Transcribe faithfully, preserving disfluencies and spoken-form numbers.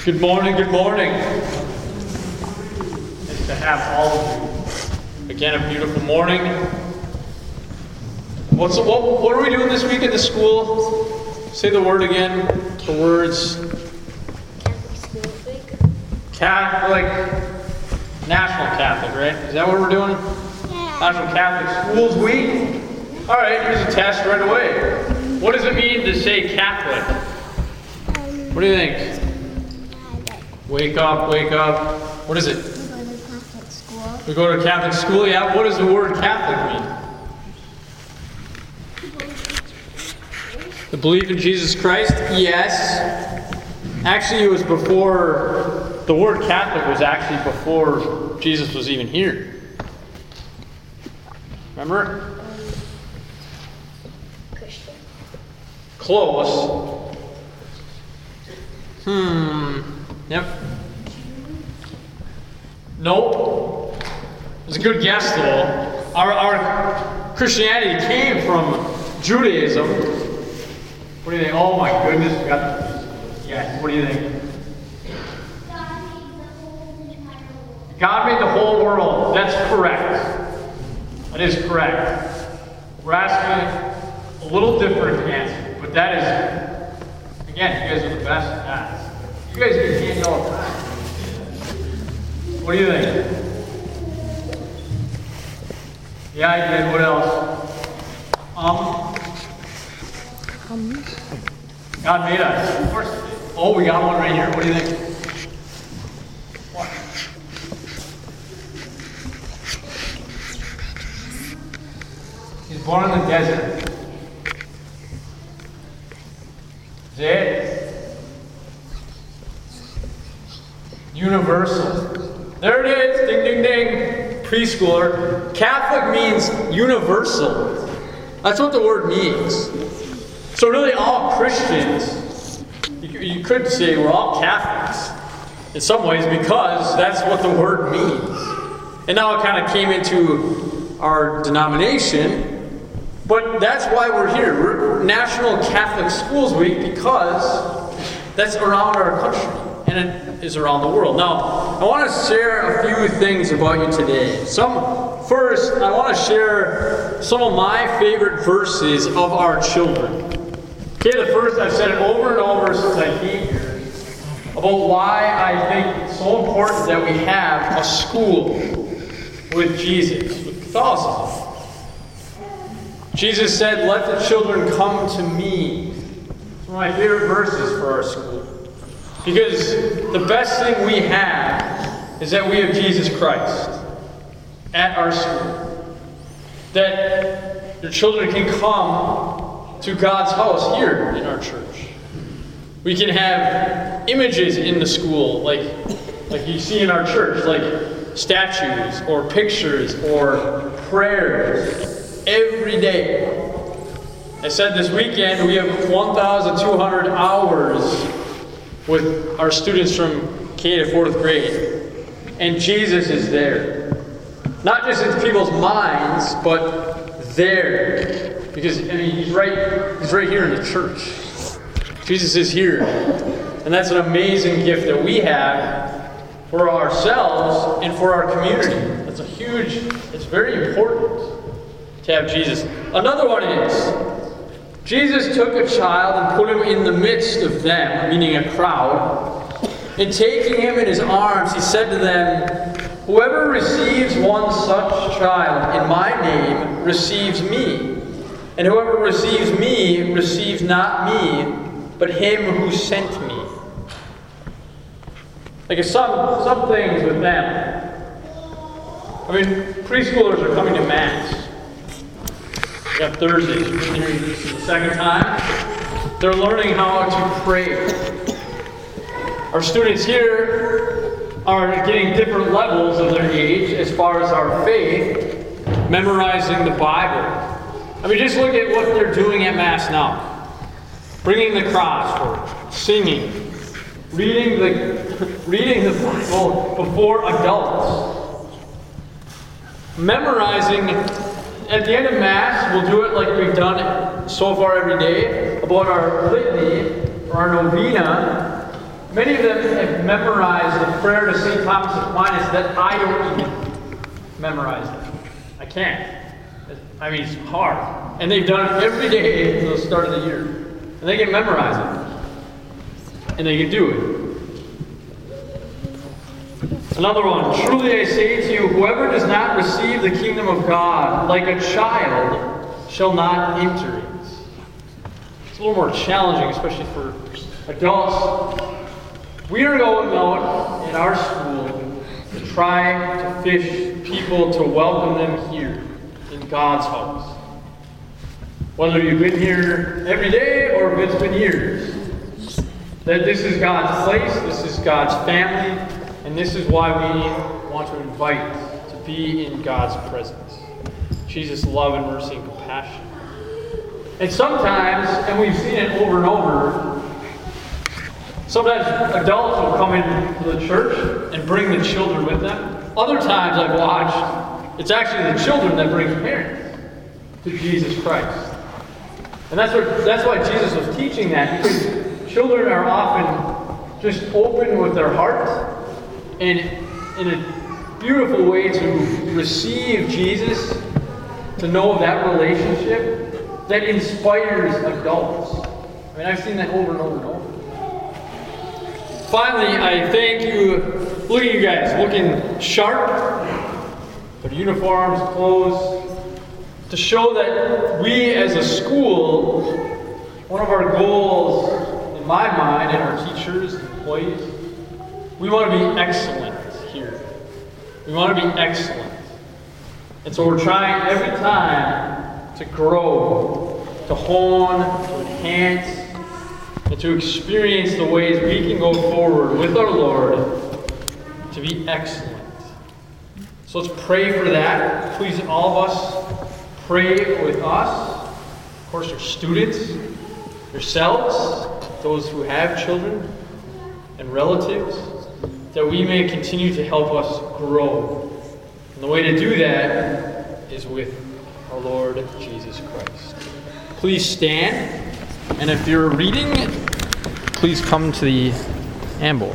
Good morning, good morning. Nice to have all of you. Again, a beautiful morning. What's what, what are we doing this week at the school? Say the word again. The words. Catholic School Week. Catholic. National Catholic, right? Is that what we're doing? Yeah. National Catholic Schools Week? Alright, here's a test right away. What does it mean to say Catholic? Um, What do you think? Wake up, wake up. What is it? We go to Catholic school. We go to Catholic school, yeah. What does the word Catholic mean? The belief in Jesus Christ? Yes. Actually, it was before, the word Catholic was actually before Jesus was even here. Remember? Christian. Close. Hmm. Yep. Nope. It's a good guess, though. Our, our Christianity came from Judaism. What do you think? Oh my goodness, we got this. Yes, what do you think? God made the whole world. That's correct. That is correct. We're asking a little different answer, but that is, again, you guys are the best at that. You guys get candy all the time. What do you think? Yeah, I did. What else? Um. Um. God made us. Of course. Oh, we got one right here. What do you think? What? He's born in the desert. Is it? Universal. There it is. Ding, ding, ding. Preschooler. Catholic means universal. That's what the word means. So really all Christians, you, you could say we're all Catholics in some ways because that's what the word means. And now it kind of came into our denomination, but that's why we're here. We're National Catholic Schools Week because that's around our country and it is around the world. Now, I want to share a few things about you today. Some first, I want to share some of my favorite verses of our children. Okay, the first, I've said it over and over since I came here, about why I think it's so important that we have a school with Jesus, with Catholicism. Jesus said, "Let the children come to me." It's one of my favorite verses for our school. Because the best thing we have is that we have Jesus Christ at our school. That your children can come to God's house here in our church. We can have images in the school, like, like you see in our church, like statues or pictures or prayers every day. I said this weekend we have one thousand two hundred hours with our students from K to fourth grade. And Jesus is there. Not just in people's minds, but there. Because I mean he's right he's right here in the church. Jesus is here. And that's an amazing gift that we have for ourselves and for our community. That's a huge, it's very important to have Jesus. Another one is Jesus took a child and put him in the midst of them, meaning a crowd, and taking him in his arms, he said to them, "Whoever receives one such child in my name receives me, and whoever receives me receives not me, but him who sent me." Like some, some things with them. I mean, preschoolers are coming to Mass. We got Thursdays. We've been here this is the second time. They're learning how to pray. Our students here are getting different levels of their age as far as our faith, memorizing the Bible. I mean, just look at what they're doing at Mass now. Bringing the cross forward, singing, reading the, reading the Bible before adults. Memorizing. At the end of Mass, we'll do it like we've done so far every day, about our litany, or our novena, Many of them have memorized the prayer to Saint Thomas Aquinas that I don't even memorize it. I can't. I mean, it's hard. And they've done it every day until the start of the year. And they can memorize it. And they can do it. Another one. Truly I say to you, whoever does not receive the kingdom of God like a child shall not enter it. It's a little more challenging, especially for adults. We are going out in our school to try to fish people to welcome them here in God's house. Whether you've been here every day or if it's been years. That this is God's place, this is God's family, and this is why we want to invite to be in God's presence. Jesus' love and mercy and compassion. And sometimes, and we've seen it over and over, sometimes adults will come into the church and bring the children with them. Other times I've watched, it's actually the children that bring parents to Jesus Christ. And that's what that's why Jesus was teaching that, because children are often just open with their hearts and in a beautiful way to receive Jesus, to know that relationship that inspires adults. I mean, I've seen that over and over and over. Finally, I thank you. Look at you guys, looking sharp, with uniforms, clothes, to show that we as a school, one of our goals, in my mind, and our teachers, employees, we want to be excellent here. We want to be excellent. And so we're trying every time to grow, to hone, to enhance, and to experience the ways we can go forward with our Lord to be excellent. So let's pray for that. Please, all of us, pray with us. Of course, your students, yourselves, those who have children and relatives, that we may continue to help us grow. And the way to do that is with our Lord Jesus Christ. Please stand, and if you're reading, please come to the ambo.